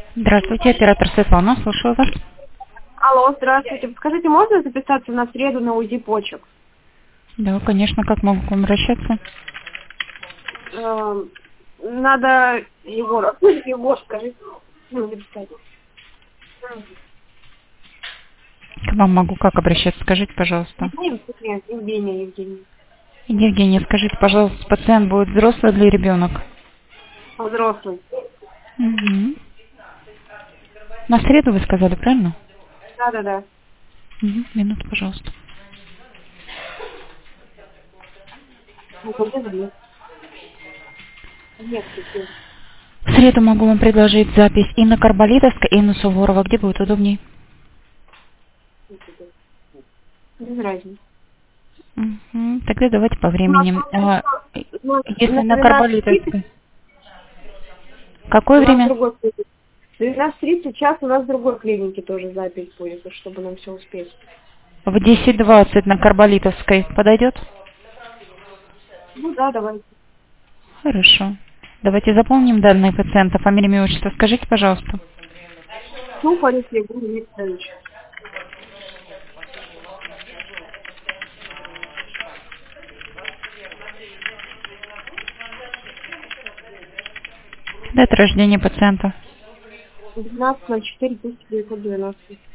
Здравствуйте, оператор Светлана, слушаю вас. Алло, здравствуйте. Подскажите, можно записаться на среду на УЗИ почек? Да, конечно, как могу к вам обращаться? Надо Егора. Егор, скажите. Ну, записать. К вам могу как обращаться, скажите, пожалуйста. Евгения. Евгения, скажите, пожалуйста, пациент будет взрослый или ребенок? Взрослый. Угу. На среду вы сказали, правильно? Да. Угу. Минуту, пожалуйста. Ну, куда зовут? Нет, В среду могу вам предложить запись и на Карболитовской, и на Суворова. Где будет удобнее? без разницы. Угу. Тогда давайте по У нас времени. Если на на 12:30 Карболитовской. Какое у нас время? другой клиник. 12:30 час у нас в другой клинике тоже запись будет, чтобы нам все успеть. В 10:20 на Карболитовской. Подойдет? Ну да, давайте. Хорошо. Давайте запомним данные пациента, фамилия, имя, отчество. Скажите, пожалуйста. Сухарев Егор Викторович. Дата рождения пациента. 12.04.1990.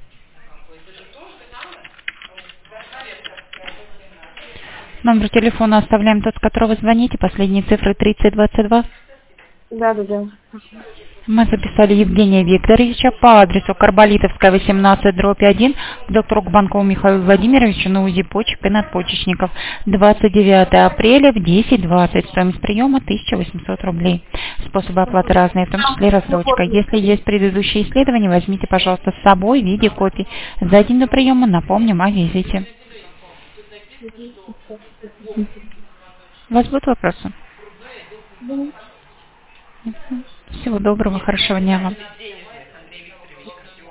Номер телефона оставляем тот, с которого звоните. Последние цифры 3022. Да. Мы записали Евгения Викторовича по адресу Карболитовская, 18/1 к доктору Кубанкову Михаилу Владимировичу на УЗИ почек и надпочечников. 29 апреля в 10:20. Стоимость приема 1800 рублей. Способы оплаты разные, в том числе рассрочка. Если есть предыдущие исследования, возьмите, пожалуйста, с собой в виде копий. За день до приема напомним о визите. У вас будут вопросы? Всего доброго, хорошего дня вам.